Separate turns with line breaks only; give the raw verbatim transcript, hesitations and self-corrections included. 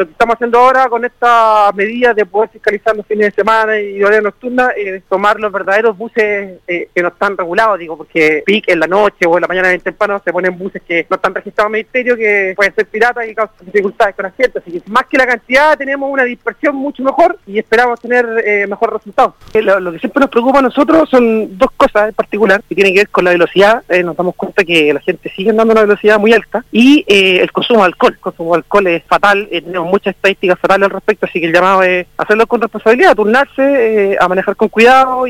lo que estamos haciendo ahora con esta medida de poder fiscalizar los fines de semana y horario nocturna es tomar los verdaderos buses eh, que no están regulados, digo, porque pic en la noche o en la mañana bien temprano se ponen buses que no están registrados en el ministerio, que pueden ser piratas y causan dificultades con asientos. Así que más que la cantidad tenemos una dispersión mucho mejor y esperamos tener eh, mejores resultados. Eh, lo, lo que siempre nos preocupa a nosotros son dos cosas en particular que tienen que ver con la velocidad. Eh, nos damos cuenta que la gente sigue andando a una velocidad muy alta y eh, el consumo de alcohol. El consumo de alcohol es fatal, eh, tenemos muchas estadísticas fatales al respecto, así que el llamado es hacerlo con responsabilidad, turnarse, eh, a manejar con cuidado.